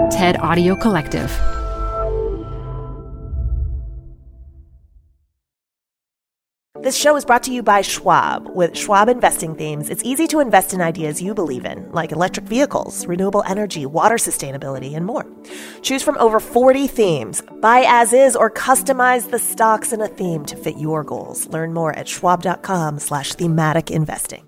TED Audio Collective. This show is brought to you by Schwab. With Schwab investing themes, it's easy to invest in ideas you believe in, like electric vehicles, renewable energy, water sustainability, and more. Choose from over 40 themes. Buy as is or customize the stocks in a theme to fit your goals. Learn more at schwab.com/thematic investing.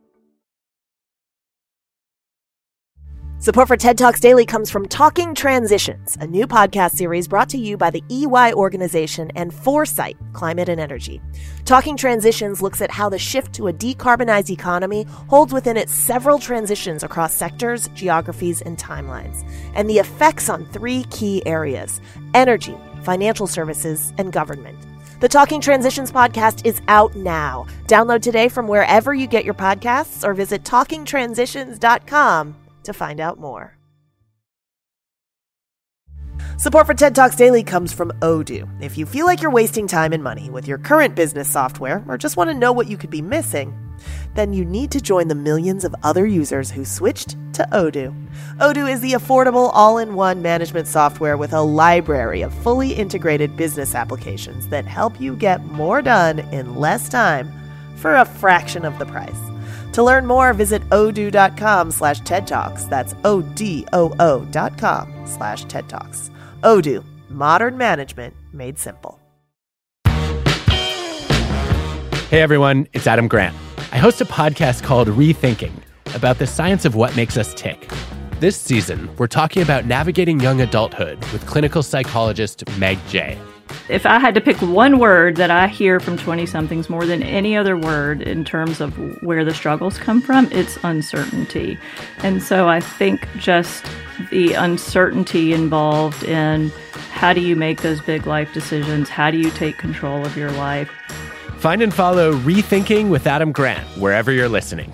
Support for TED Talks Daily comes from Talking Transitions, a new podcast series brought to you by the EY organization and Foresight Climate and Energy. Talking Transitions looks at how the shift to a decarbonized economy holds within it several transitions across sectors, geographies, and timelines, and the effects on three key areas: energy, financial services, and government. The Talking Transitions podcast is out now. Download today from wherever you get your podcasts or visit talkingtransitions.com to find out more. Support for TED Talks Daily comes from Odoo. If you feel like you're wasting time and money with your current business software or just want to know what you could be missing, then you need to join the millions of other users who switched to Odoo. Odoo is the affordable all-in-one management software with a library of fully integrated business applications that help you get more done in less time for a fraction of the price. To learn more, visit odoo.com/TED Talks. That's ODOO.com/TED Talks. Odoo, modern management made simple. Hey everyone, it's Adam Grant. I host a podcast called Rethinking about the science of what makes us tick. This season, we're talking about navigating young adulthood with clinical psychologist Meg Jay. If I had to pick one word that I hear from 20-somethings more than any other word in terms of where the struggles come from, it's uncertainty. And so I think just the uncertainty involved in how do you make those big life decisions? How do you take control of your life? Find and follow Rethinking with Adam Grant wherever you're listening.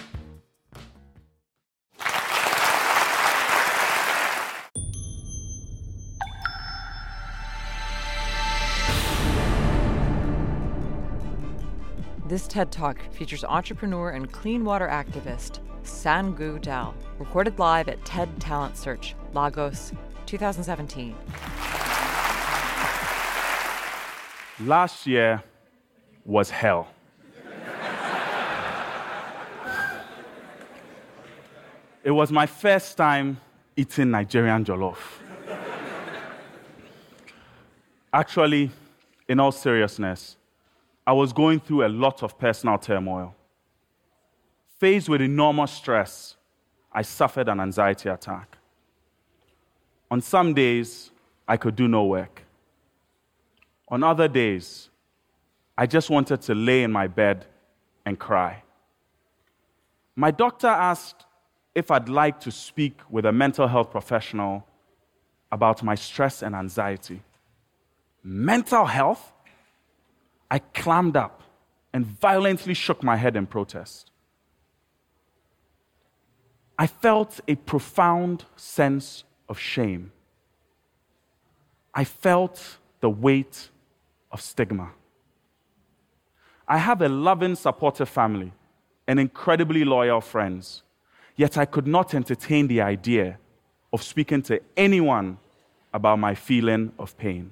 This TED Talk features entrepreneur and clean water activist Sangu Dal, recorded live at TED Talent Search, Lagos, 2017. Last year was hell. It was my first time eating Nigerian jollof. Actually, in all seriousness, I was going through a lot of personal turmoil. Faced with enormous stress, I suffered an anxiety attack. On some days, I could do no work. On other days, I just wanted to lay in my bed and cry. My doctor asked if I'd like to speak with a mental health professional about my stress and anxiety. Mental health? I clammed up and violently shook my head in protest. I felt a profound sense of shame. I felt the weight of stigma. I have a loving, supportive family and incredibly loyal friends, yet I could not entertain the idea of speaking to anyone about my feeling of pain.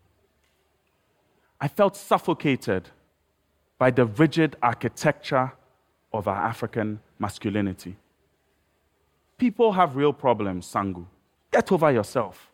I felt suffocated by the rigid architecture of our African masculinity. People have real problems, Sangu. Get over yourself.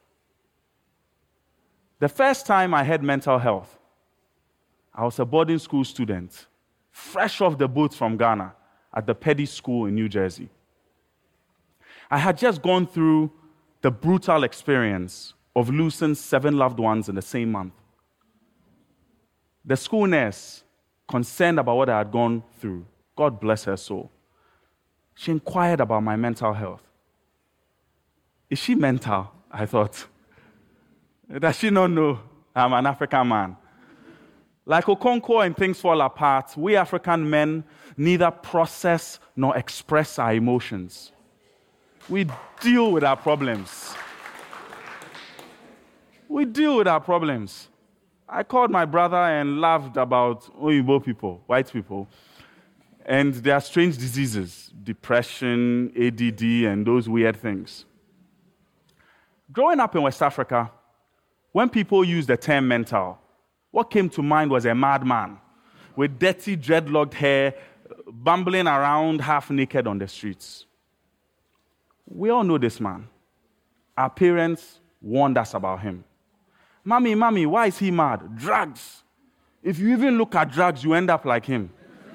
The first time I had mental health, I was a boarding school student, fresh off the boat from Ghana at the Petty School in New Jersey. I had just gone through the brutal experience of losing 7 loved ones in the same month. The school nurse, concerned about what I had gone through, God bless her soul, she inquired about my mental health. Is she mental? I thought. Does she not know I'm an African man? Like Okonkwo in Things Fall Apart, we African men neither process nor express our emotions. We deal with our problems. We deal with our problems. I called my brother and laughed about Oyibo people, white people, and their strange diseases, depression, ADD, and those weird things. Growing up in West Africa, when people used the term mental, what came to mind was a madman with dirty, dreadlocked hair, bumbling around half naked on the streets. We all know this man. Our parents warned us about him. Mommy, why is he mad? Drugs. If you even look at drugs, you end up like him.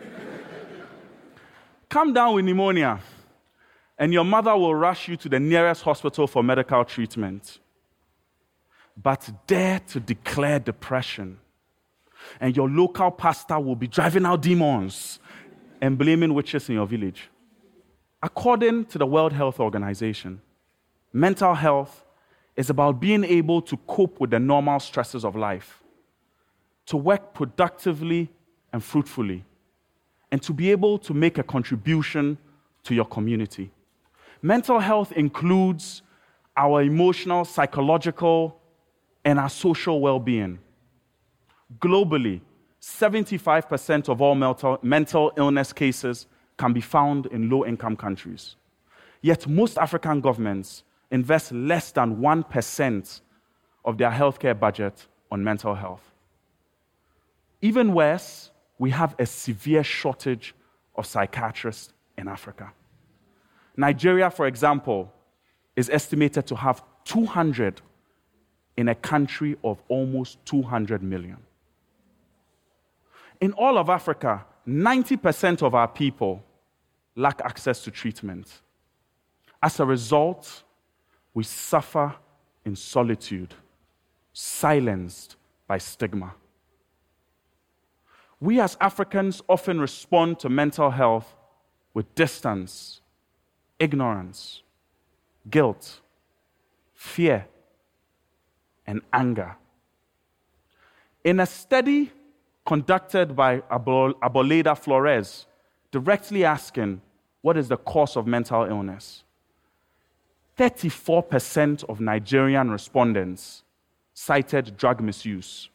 Come down with pneumonia, and your mother will rush you to the nearest hospital for medical treatment. But dare to declare depression, and your local pastor will be driving out demons and blaming witches in your village. According to the World Health Organization, mental health is about being able to cope with the normal stresses of life, to work productively and fruitfully, and to be able to make a contribution to your community. Mental health includes our emotional, psychological, and our social well-being. Globally, 75% of all mental illness cases can be found in low-income countries. Yet most African governments invest less than 1% of their healthcare budget on mental health. Even worse, we have a severe shortage of psychiatrists in Africa. Nigeria, for example, is estimated to have 200 in a country of almost 200 million. In all of Africa, 90% of our people lack access to treatment. As a result, we suffer in solitude, silenced by stigma. We as Africans often respond to mental health with distance, ignorance, guilt, fear, and anger. In a study conducted by Aboleda Flores, directly asking what is the cause of mental illness, 34% of Nigerian respondents cited drug misuse.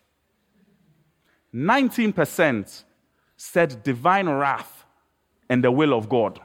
19% said divine wrath and the will of God.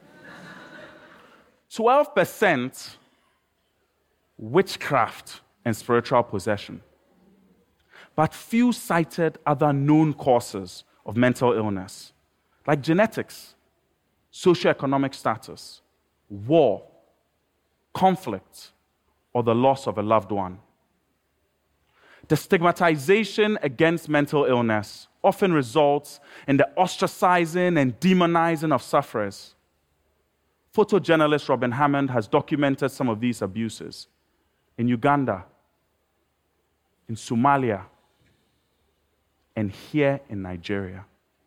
12% witchcraft and spiritual possession. But few cited other known causes of mental illness, like genetics, socioeconomic status, war, conflict, or the loss of a loved one. The stigmatization against mental illness often results in the ostracizing and demonizing of sufferers. Photojournalist Robin Hammond has documented some of these abuses in Uganda, in Somalia, and here in Nigeria.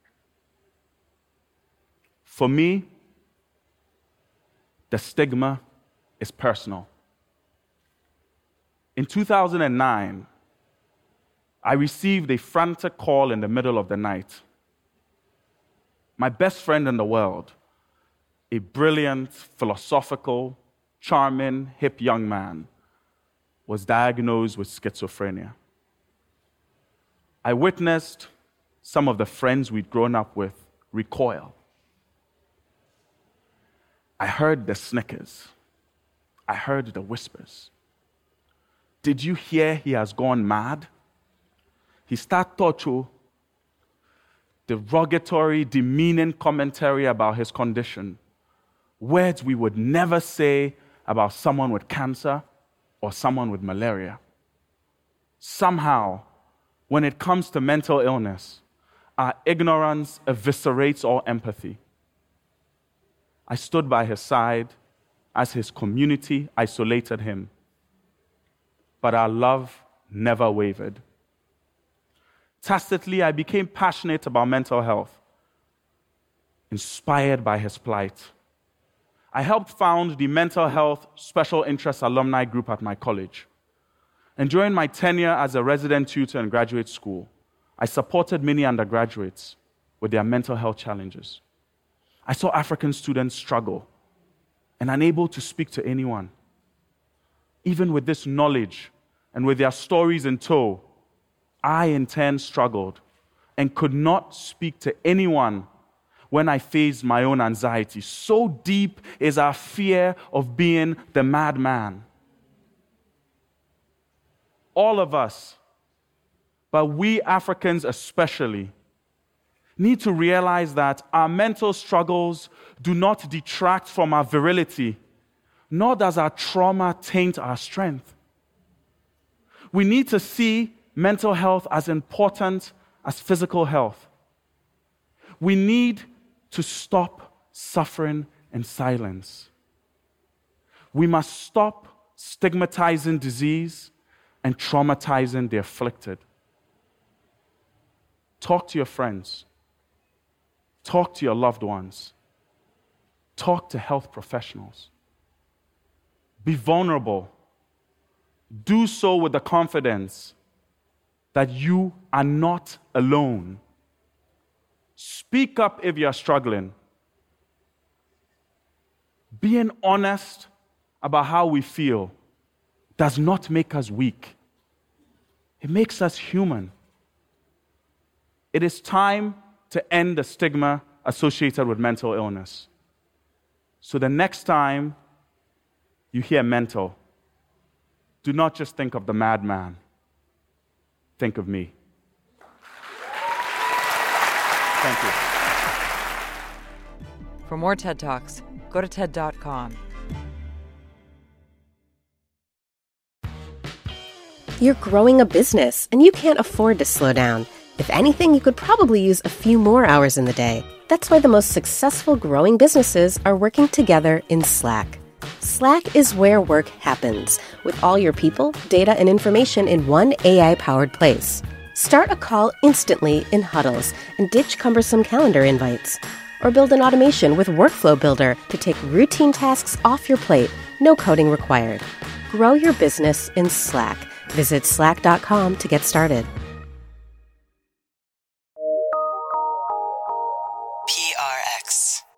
For me, the stigma is personal. In 2009, I received a frantic call in the middle of the night. My best friend in the world, a brilliant, philosophical, charming, hip young man, was diagnosed with schizophrenia. I witnessed some of the friends we'd grown up with recoil. I heard the snickers. I heard the whispers. Did you hear he has gone mad? He started talking derogatory, demeaning commentary about his condition, words we would never say about someone with cancer or someone with malaria. Somehow, when it comes to mental illness, our ignorance eviscerates all empathy. I stood by his side as his community isolated him, but our love never wavered. Tacitly, I became passionate about mental health, inspired by his plight. I helped found the Mental Health Special Interest Alumni Group at my college. And during my tenure as a resident tutor in graduate school, I supported many undergraduates with their mental health challenges. I saw African students struggle and unable to speak to anyone. Even with this knowledge and with their stories in tow, I in turn struggled and could not speak to anyone when I faced my own anxiety. So deep is our fear of being the madman. all of us, but we Africans especially, need to realize that our mental struggles do not detract from our virility, nor does our trauma taint our strength. We need to see mental health as important as physical health. We need to stop suffering in silence. We must stop stigmatizing disease and traumatizing the afflicted. Talk to your friends. Talk to your loved ones. Talk to health professionals. Be vulnerable. Do so with the confidence that you are not alone. Speak up if you are struggling. Being honest about how we feel does not make us weak. It makes us human. It is time to end the stigma associated with mental illness. So the next time you hear mental, do not just think of the madman. Think of me. Thank you. For more TED Talks, go to TED.com. You're growing a business, and you can't afford to slow down. If anything, you could probably use a few more hours in the day. That's why the most successful growing businesses are working together in Slack. Slack is where work happens, with all your people, data, and information in one AI-powered place. Start a call instantly in huddles and ditch cumbersome calendar invites. Or build an automation with Workflow Builder to take routine tasks off your plate, no coding required. Grow your business in Slack. Visit slack.com to get started. PRX.